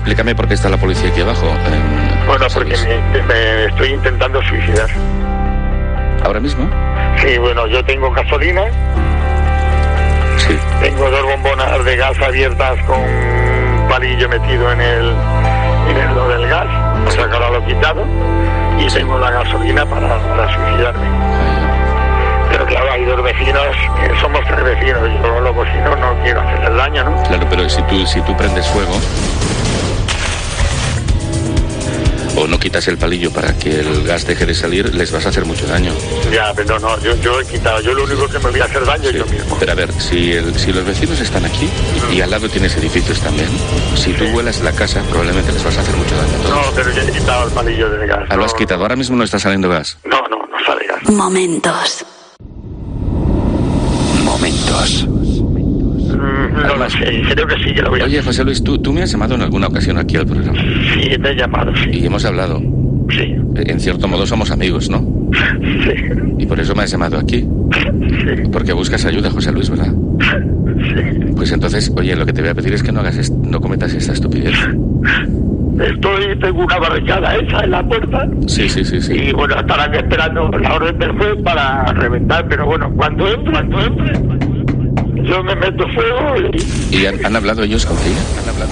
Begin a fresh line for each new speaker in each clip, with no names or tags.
explícame por qué está la policía aquí abajo.
Bueno, porque me estoy intentando suicidar.
¿Ahora mismo?
Sí, bueno, yo tengo gasolina.
Sí.
Tengo 2 bombonas de gas abiertas con un palillo metido en el lo del gas. O sea, que ahora lo he quitado. Y tengo la gasolina para suicidarme. Pero claro, hay 2 vecinos, somos 3 vecinos. Yo los vecinos no quiero hacerles daño, ¿no?
Claro, pero si tú prendes fuego o no quitas el palillo para que el gas deje de salir, les vas a hacer mucho daño.
Ya, pero no, yo he quitado. Yo lo único que me voy a hacer daño es yo mismo.
Pero a ver, si los vecinos están aquí y al lado tienes edificios también, si tú vuelas la casa, probablemente les vas a hacer mucho daño a todos.
No, pero yo he quitado el palillo del gas.
Lo has quitado. Ahora mismo no está saliendo gas.
No sale gas.
Momentos.
No lo sé, creo que sí que lo voy a
hacer. Oye, José Luis, ¿tú me has llamado en alguna ocasión aquí al programa?
Sí, te he llamado, sí.
Y hemos hablado.
Sí.
En cierto modo somos amigos, ¿no?
Sí.
Y por eso me has llamado aquí.
Sí.
Porque buscas ayuda, José Luis, ¿verdad?
Sí.
Pues entonces, oye, lo que te voy a pedir es que no cometas esta estupidez.
Tengo una barricada hecha en la puerta.
Sí.
Y bueno, estarán esperando la orden del juez para reventar, pero bueno, cuando entre, yo me meto fuego
¿Y han hablado ellos contigo? ¿Han hablado?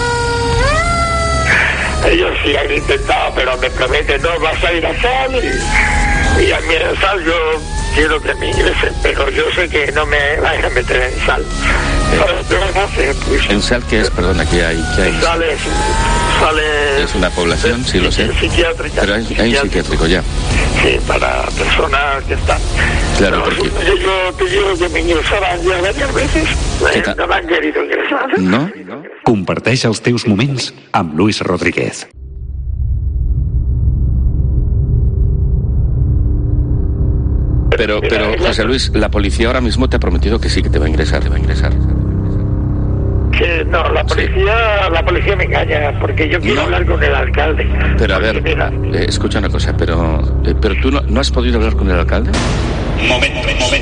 Ellos sí han intentado, pero me prometen, no, vas a ir a sal y a mí en sal yo quiero que me ingresen, pero yo sé que no me vayan a meter en sal. ¿Qué van a hacer? Pues,
¿En sal qué es? Perdona, ¿qué hay?
Sal
es una población, sí lo sé.
Psiquiátrica.
Pero hay un psiquiátrico ya.
Sí, para personas que están.
Claro, porque
yo te digo que me ingresaran ya varias veces. No me han querido ingresar.
No?
Comparteix els teus moments amb Luis Rodríguez.
Pero José Luis, la policía ahora mismo te ha prometido que sí, que te va a ingresar.
Que no, la policía me engaña, porque yo quiero hablar con el alcalde.
Pero a ver, escucha una cosa, pero tú no has podido hablar con el alcalde.
Momento.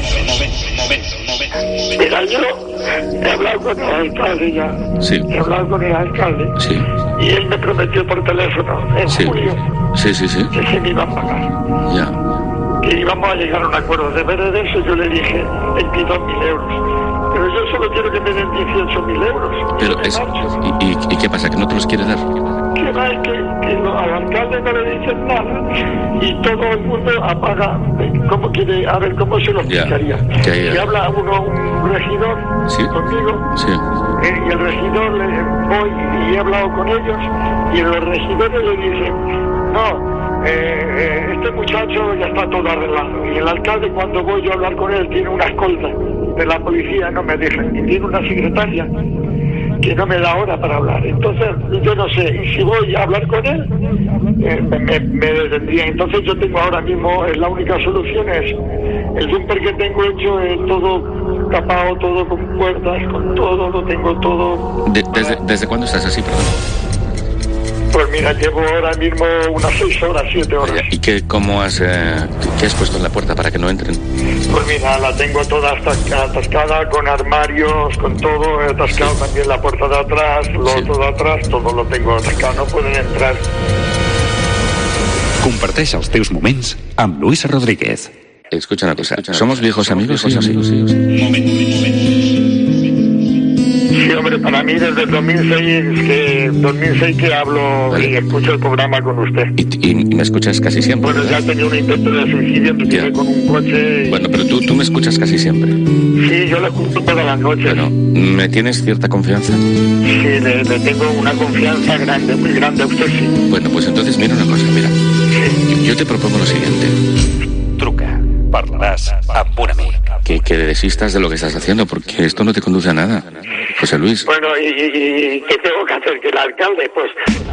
Mira, yo he hablado con el alcalde ya.
Sí.
He hablado con el alcalde.
Sí.
Y él me prometió por teléfono en julio.
Sí.
Que se me iba a pagar.
Ya.
Que íbamos a llegar a un acuerdo. De vez de eso yo le dije 22.000 euros. Pero yo solo quiero que me den 18.000 euros.
Pero ¿y qué pasa? ¿Que no te los quiere dar?
Que va, que al alcalde no le dicen nada y todo el mundo apaga. ¿Cómo quiere? A ver, ¿cómo se lo explicaría? Si habla un regidor conmigo, y el regidor voy y he hablado con ellos y los regidores le dicen, no, este muchacho ya está todo arreglado. Y el alcalde, cuando voy yo a hablar con él, tiene una escolta de la policía, no me dejan, y tiene una secretaria que no me da hora para hablar. Entonces, yo no sé, y si voy a hablar con él, me detendría. Entonces yo tengo ahora mismo, la única solución es, el bumper que tengo hecho es todo tapado, todo con puertas, con todo, lo tengo todo.
¿Desde cuándo estás así, perdón?
Pues mira, llevo ahora mismo unas 6 horas, 7 horas.
¿Y qué has puesto en la puerta para que no entren?
Pues mira, la tengo toda atascada, con armarios, con todo. He atascado también la puerta de atrás, todo de atrás, todo lo tengo atascado, no pueden entrar.
Comparteix els teus moments amb Luis Rodríguez.
Escucha una cosa, ¿somos viejos amigos? Sí.
Sí, hombre, para mí desde el 2006 que hablo y escucho el programa con usted.
¿Y me escuchas casi siempre?
Bueno, ya he tenido un intento de suicidio, me tiré con un coche.
Bueno, pero tú me escuchas casi siempre.
Sí, yo lo escucho todas las noches.
Bueno, ¿me tienes cierta confianza?
Sí, le tengo una confianza grande, muy grande a usted, sí.
Bueno, pues entonces mira una cosa, mira. Sí. Yo te propongo lo siguiente.
Truca, parlaràs amb un amic.
Que desistas de lo que estás haciendo, porque esto no te conduce a nada, José Luis.
Bueno, ¿y qué tengo que hacer? Que el alcalde, pues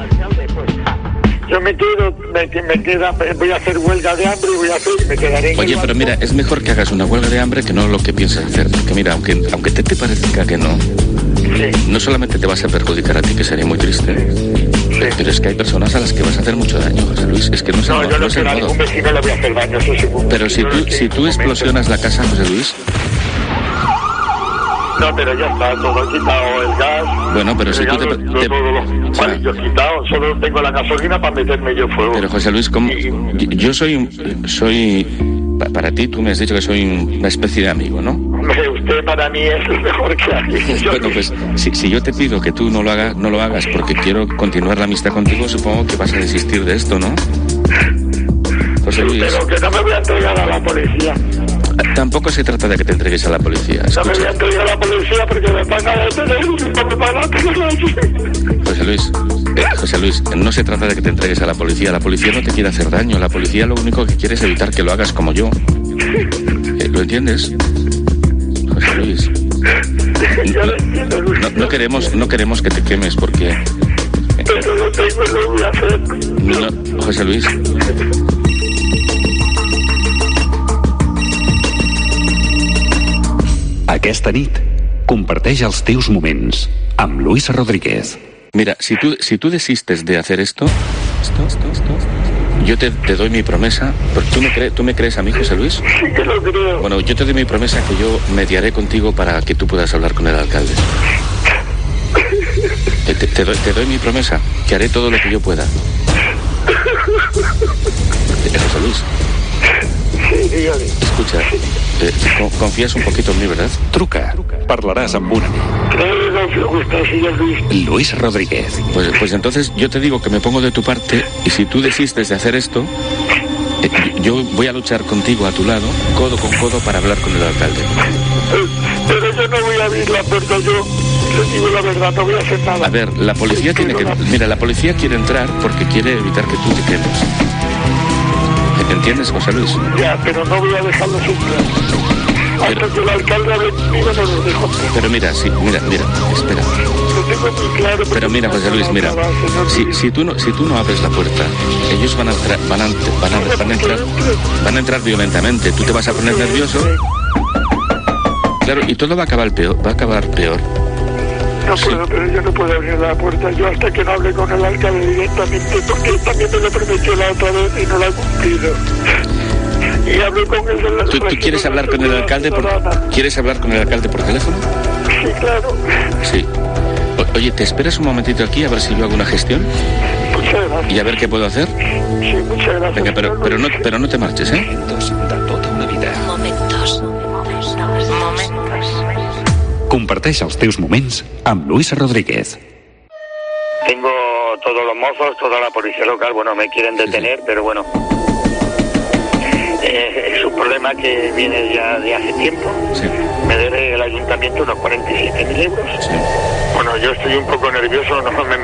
yo me quedo, voy a hacer huelga de hambre y me quedaré en
Oye, pero mira, es mejor que hagas una huelga de hambre que no lo que piensas hacer, porque mira, aunque te parezca que no, no solamente te vas a perjudicar a ti, que sería muy triste, pero es que hay personas a las que vas a hacer mucho daño, José Luis. Es que no se
yo no quiero a ningún vecino le voy a hacer daño, eso seguro.
Pero si tú explosionas la casa, José Luis,
No, pero ya está, todo quitado el gas.
Bueno, pero si tú te...
Vale, yo he quitado, solo tengo la gasolina para meterme yo fuego.
Pero José Luis, ¿cómo? Yo soy... Para ti, tú me has dicho que soy una especie de amigo, ¿no?
Hombre, usted para mí es el mejor que hay.
Bueno, pues si yo te pido que tú no lo hagas porque quiero continuar la amistad contigo, supongo que vas a desistir de esto, ¿no? José Luis.
Pero que no me voy a entregar a la policía.
Tampoco se trata de que te entregues a la policía.
No me voy a entregar a la policía porque me van a detener y no me van a tener aquí.
José Luis, no se trata de que te entregues a la policía. La policía no te quiere hacer daño. La policía lo único que quiere es evitar que lo hagas como yo. ¿Lo entiendes? José Luis. No queremos que te quemes porque...
Pero no tengo, lo voy a hacer.
No, José Luis.
Aquesta nit, comparteix els teus moments amb Luis Rodríguez.
Mira, si tú desistes de hacer esto, yo te doy mi promesa. ¿Tú me crees a mí, José Luis?
Sí que lo creo.
Bueno, yo te doy mi promesa que yo mediaré contigo para que tú puedas hablar con el alcalde. Te doy mi promesa, que haré todo lo que yo pueda. José Luis.
Sí, dígame.
Escucha, confías un poquito en mí, ¿verdad?
Truca, parlaràs amb un amic. Luis Rodríguez.
Pues entonces yo te digo que me pongo de tu parte y si tú desistes de hacer esto, yo voy a luchar contigo a tu lado, codo con codo, para hablar con el alcalde.
Pero yo no voy a abrir la puerta, yo te digo la verdad, no voy a hacer nada.
A ver, la policía tiene que... Mira, la policía quiere entrar porque quiere evitar que tú te quemes. ¿Entiendes, José Luis?
Ya, pero no voy a dejarlo entrar. Hasta que el alcalde hable conmigo no lo dejo entrar.
Pero mira, espera.
Lo tengo muy claro.
Pero mira, José Luis, mira. Si tú no abres la puerta, ellos van a entrar violentamente. Tú te vas a poner nervioso. Claro, y todo va a acabar peor.
No puedo, pero yo no puedo abrir la puerta. Yo hasta que no hable con el alcalde directamente, porque él también me lo prometió la otra vez y no lo ha cumplido. Y hablé con él.
¿Tú quieres hablar con el alcalde ¿Quieres hablar con el alcalde por teléfono?
Sí, claro.
Sí. Oye, ¿te esperas un momentito aquí a ver si yo hago una gestión?
Muchas gracias.
¿Y a ver qué puedo hacer?
Sí, muchas gracias.
Venga, pero no te marches, ¿eh?
Momentos de tota una vida.
Momentos.
Comparteix els teus moments amb Luis Rodríguez.
Tengo todos los mozos, toda la policía local, bueno, me quieren detener, sí. Pero bueno, es un problema que viene ya de hace tiempo.
Sí.
Me debe el ayuntamiento unos 47.000 euros.
Sí.
Bueno, yo estoy un poco nervioso,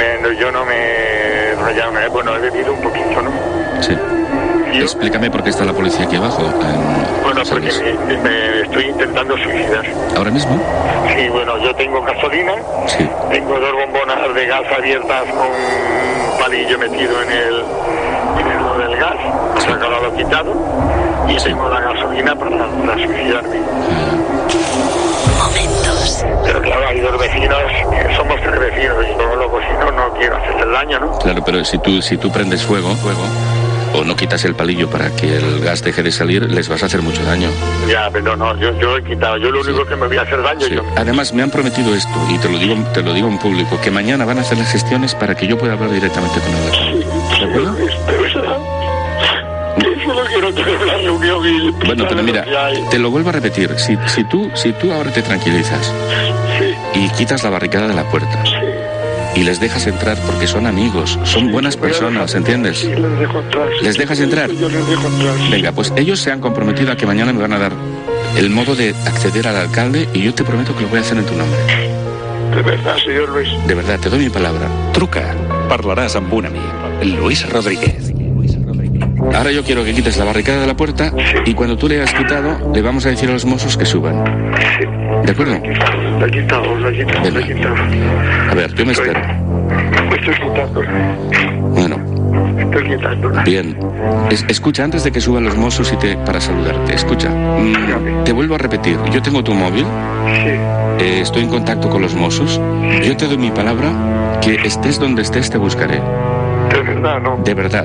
bueno, he bebido un poquito, ¿no?
Sí. Explícame por qué está la policía aquí abajo.
Bueno, porque me estoy intentando suicidar.
¿Ahora mismo?
Sí, bueno, yo tengo gasolina,
sí.
Tengo 2 bombonas de gas abiertas con un palillo metido en lo del gas, o sea, que lo he quitado, y sí. Tengo la gasolina para suicidarme.
Momentos.
Pero claro, hay 2 vecinos, somos 3 vecinos, y luego si no quiero hacerle daño, ¿no?
Claro, pero si tú prendes fuego, o no quitas el palillo para que el gas deje de salir, les vas a hacer mucho daño.
Ya, pero no, yo he quitado. Yo lo único que me voy a hacer daño
sí.
Yo.
Además, me han prometido esto, y te lo digo en público, que mañana van a hacer las gestiones para que yo pueda hablar directamente con el alcalde. ¿De acuerdo?
Solo quiero tener la reunión y...
Bueno, pero mira, te lo vuelvo a repetir. Si tú ahora te tranquilizas
sí.
Y quitas la barricada de la puerta...
Sí.
Y les dejas entrar porque son amigos, son buenas personas, ¿entiendes?
Sí, les dejo entrar.
¿Les dejas entrar?
Yo les dejo entrar. Sí.
Venga, pues ellos se han comprometido a que mañana me van a dar el modo de acceder al alcalde y yo te prometo que lo voy a hacer en tu nombre.
De verdad, señor Luis.
De verdad, te doy mi palabra.
Truca, parlaràs amb un amic. Luis Rodríguez.
Ahora yo quiero que quites la barricada de la puerta y cuando tú le hayas quitado, le vamos a decir a los mozos que suban.
Sí.
¿De acuerdo?
La he quitado.
A ver, yo me espero.
Me estoy quitando.
Bueno.
Estoy quitando.
Bien. Escucha, antes de que suban los mozos para saludarte, escucha. Te vuelvo a repetir, yo tengo tu móvil.
Sí.
Estoy en contacto con los mozos. Yo te doy mi palabra que estés donde estés, te buscaré.
De verdad, ¿no?
De verdad.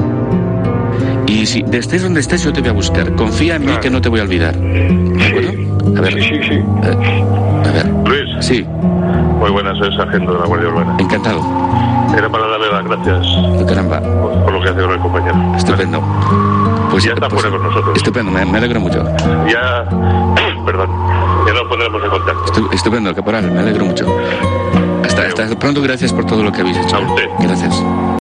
Y si estés donde estés, yo te voy a buscar. Confía en mí que no te voy a olvidar. ¿De acuerdo? A ver.
Sí.
A ver.
Luis.
Sí.
Muy buenas, soy sargento de la Guardia Urbana.
Encantado.
Era para darle las gracias.
Caramba.
Por lo que hace con el compañero.
Estupendo.
Pues ya está fuera con nosotros.
Estupendo, me alegro mucho.
Ya, perdón, ya nos pondremos en contacto.
Estupendo, caporal, me alegro mucho. Hasta pronto, gracias por todo lo que habéis hecho.
A usted.
Gracias.